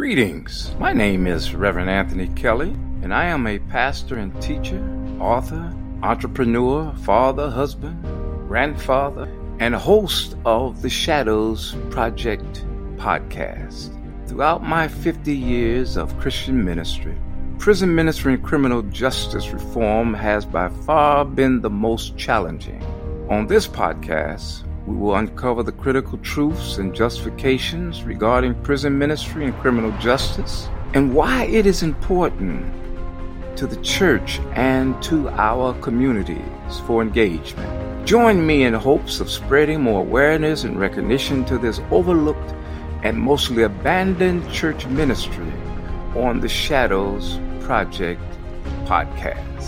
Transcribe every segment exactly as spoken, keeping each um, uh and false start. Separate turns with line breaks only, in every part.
Greetings. My name is Reverend Anthony Kelly, and I am a pastor and teacher, author, entrepreneur, father, husband, grandfather, and host of the Shadows Project podcast. Throughout my fifty years of Christian ministry, prison ministry and criminal justice reform has by far been the most challenging. On this podcast, we will uncover the critical truths and justifications regarding prison ministry and criminal justice and why it is important to the church and to our communities for engagement. Join me in hopes of spreading more awareness and recognition to this overlooked and mostly abandoned church ministry on the Shadows Project podcast.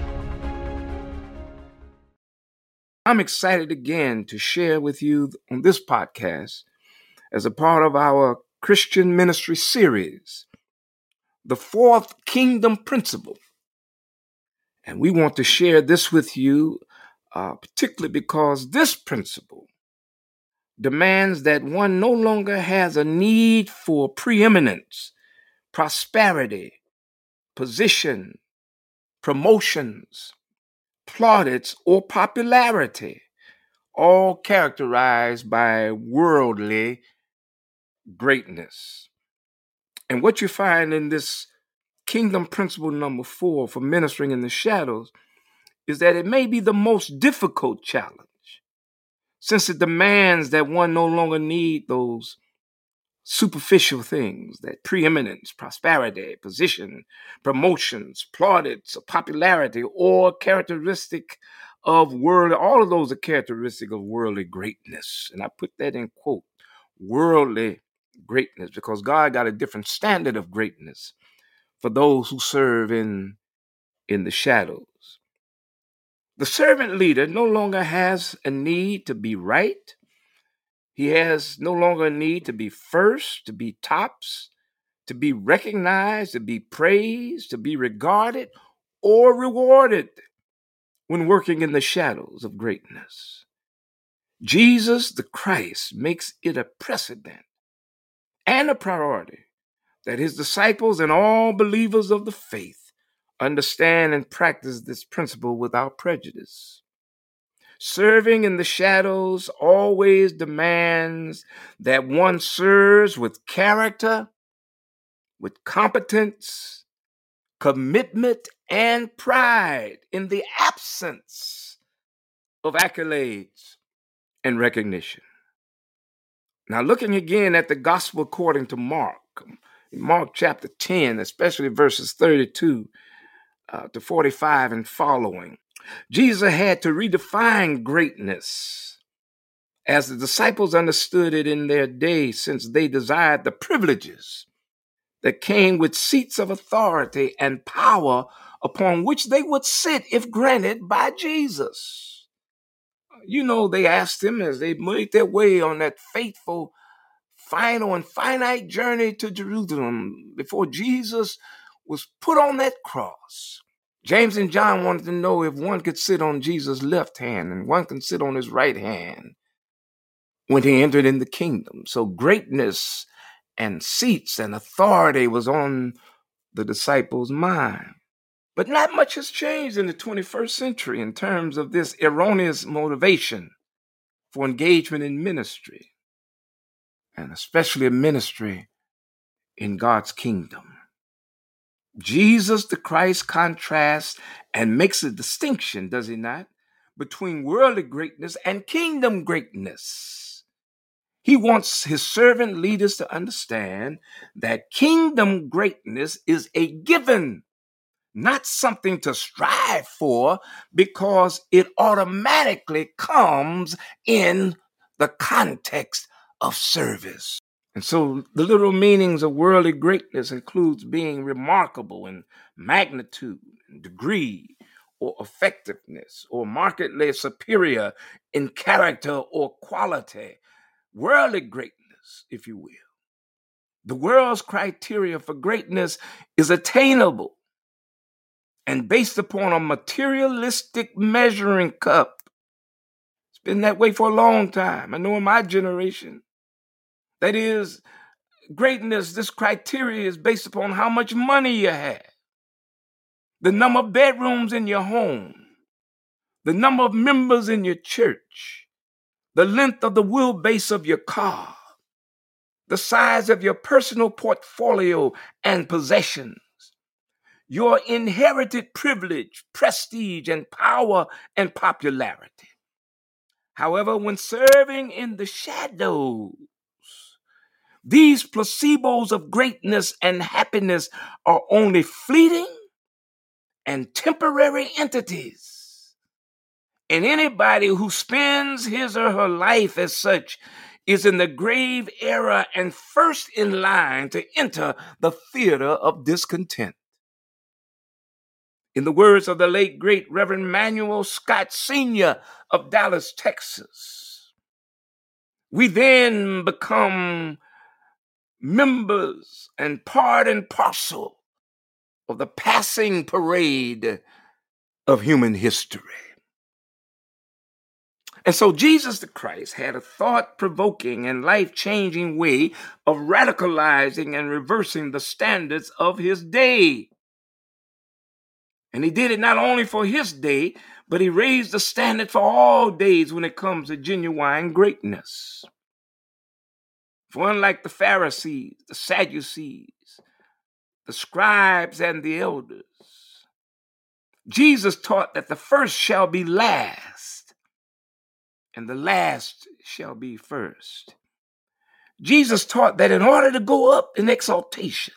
I'm excited again to share with you on this podcast as a part of our Christian ministry series, the fourth kingdom principle. And we want to share this with you, uh, particularly because this principle demands that one no longer has a need for preeminence, prosperity, position, promotions, plaudits, or popularity, all characterized by worldly greatness. And what you find in this kingdom principle number four for ministering in the shadows is that it may be the most difficult challenge, since it demands that one no longer need those superficial things, that preeminence, prosperity, position, promotions, plaudits, popularity, or characteristic of worldly, all of those are characteristic of worldly greatness. And I put that in quote, worldly greatness, because God got a different standard of greatness for those who serve in, in the shadows. The servant leader no longer has a need to be right. He has no longer a need to be first, to be tops, to be recognized, to be praised, to be regarded, or rewarded when working in the shadows of greatness. Jesus the Christ makes it a precedent and a priority that his disciples and all believers of the faith understand and practice this principle without prejudice. Serving in the shadows always demands that one serves with character, with competence, commitment, and pride in the absence of accolades and recognition. Now, looking again at the gospel according to Mark, Mark chapter ten, especially verses thirty-two uh, to forty-five and following, Jesus had to redefine greatness as the disciples understood it in their day, since they desired the privileges that came with seats of authority and power upon which they would sit if granted by Jesus. You know, they asked him as they made their way on that fateful, final, and finite journey to Jerusalem before Jesus was put on that cross. James and John wanted to know if one could sit on Jesus' left hand and one could sit on his right hand when he entered in the kingdom. So greatness and seats and authority was on the disciples' mind. But not much has changed in the twenty-first century in terms of this erroneous motivation for engagement in ministry, and especially a ministry in God's kingdom. Jesus the Christ contrasts and makes a distinction, does he not, between worldly greatness and kingdom greatness. He wants his servant leaders to understand that kingdom greatness is a given, not something to strive for, because it automatically comes in the context of service. And so the literal meanings of worldly greatness includes being remarkable in magnitude, and degree, or effectiveness, or markedly superior in character or quality. Worldly greatness, if you will. The world's criteria for greatness is attainable and based upon a materialistic measuring cup. It's been that way for a long time. I know in my generation, that is, greatness, this criteria is based upon how much money you have, the number of bedrooms in your home, the number of members in your church, the length of the wheelbase of your car, the size of your personal portfolio and possessions, your inherited privilege, prestige, and power and popularity. However, when serving in the shadows, these placebos of greatness and happiness are only fleeting and temporary entities. And anybody who spends his or her life as such is in the grave era and first in line to enter the theater of discontent. In the words of the late, great Reverend Manuel Scott Senior of Dallas, Texas, we then become members and part and parcel of the passing parade of human history. And so Jesus the Christ had a thought-provoking and life-changing way of radicalizing and reversing the standards of his day. And he did it not only for his day, but he raised the standard for all days when it comes to genuine greatness. For unlike the Pharisees, the Sadducees, the scribes, and the elders, Jesus taught that the first shall be last, and the last shall be first. Jesus taught that in order to go up in exaltation,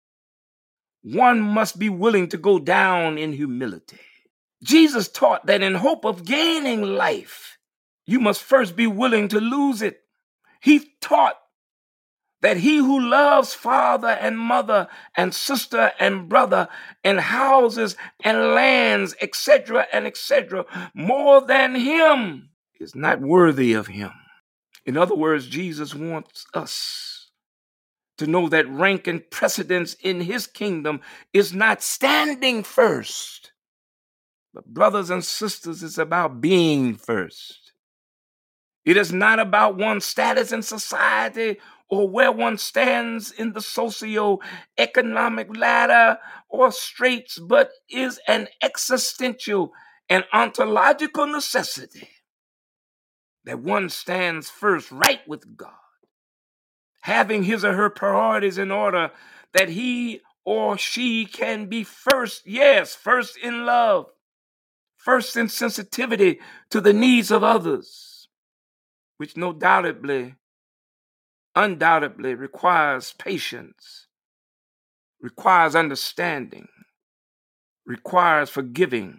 one must be willing to go down in humility. Jesus taught that in hope of gaining life, you must first be willing to lose it. He taught that he who loves father and mother and sister and brother and houses and lands, et cetera and et cetera, more than him is not worthy of him. In other words, Jesus wants us to know that rank and precedence in his kingdom is not standing first. But brothers and sisters, it's about being first. It is not about one's status in society or where one stands in the socio-economic ladder or straits, but is an existential and ontological necessity that one stands first right with God, having his or her priorities in order that he or she can be first, yes, first in love, first in sensitivity to the needs of others, which no doubtably, undoubtedly requires patience, requires understanding, requires forgiving,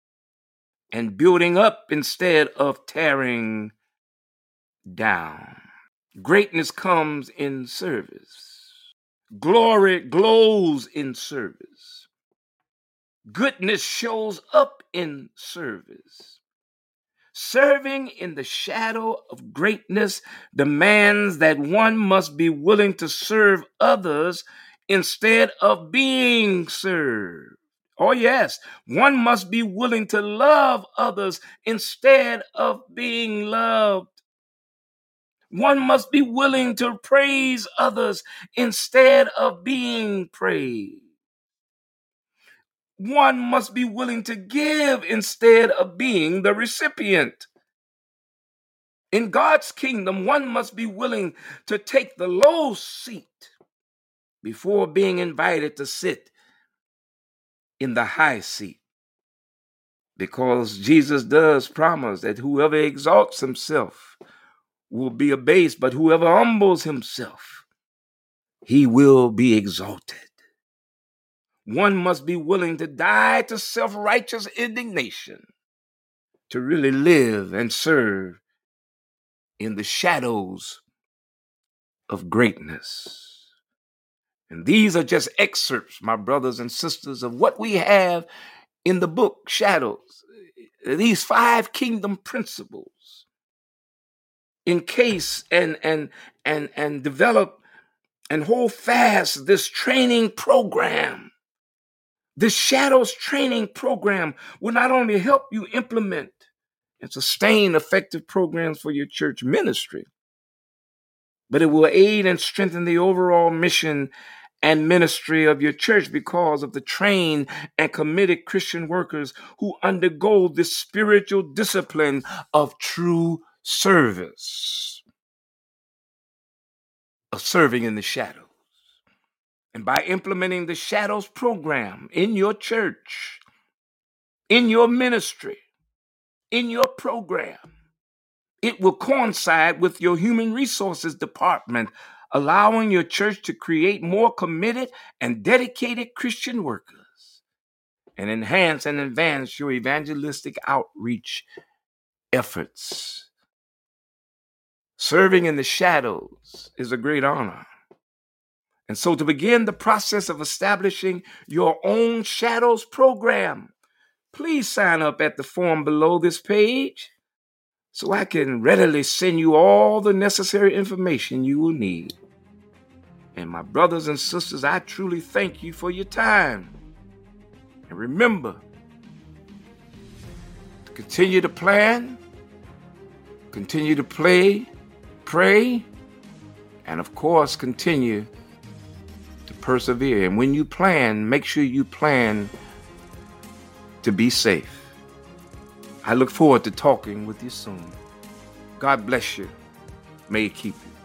and building up instead of tearing down. Greatness comes in service. Glory glows in service. Goodness shows up in service. Serving in the shadow of greatness demands that one must be willing to serve others instead of being served. Oh, yes, one must be willing to love others instead of being loved. One must be willing to praise others instead of being praised. One must be willing to give instead of being the recipient. In God's kingdom, one must be willing to take the low seat before being invited to sit in the high seat. Because Jesus does promise that whoever exalts himself will be abased, but whoever humbles himself, he will be exalted. One must be willing to die to self-righteous indignation to really live and serve in the shadows of greatness. And these are just excerpts, my brothers and sisters, of what we have in the book Shadows. These five kingdom principles encase and and and and develop and hold fast this training program. This Shadows training program will not only help you implement and sustain effective programs for your church ministry, but it will aid and strengthen the overall mission and ministry of your church because of the trained and committed Christian workers who undergo the spiritual discipline of true service, of serving in the shadows. And by implementing the Shadows program in your church, in your ministry, in your program, it will coincide with your human resources department, allowing your church to create more committed and dedicated Christian workers and enhance and advance your evangelistic outreach efforts. Serving in the shadows is a great honor. And so to begin the process of establishing your own Shadows program, please sign up at the form below this page so I can readily send you all the necessary information you will need. And my brothers and sisters, I truly thank you for your time. And remember to continue to plan, continue to play, pray, and of course, continue to persevere. And when you plan, make sure you plan to be safe. I look forward to talking with you soon. God bless you. May He keep you.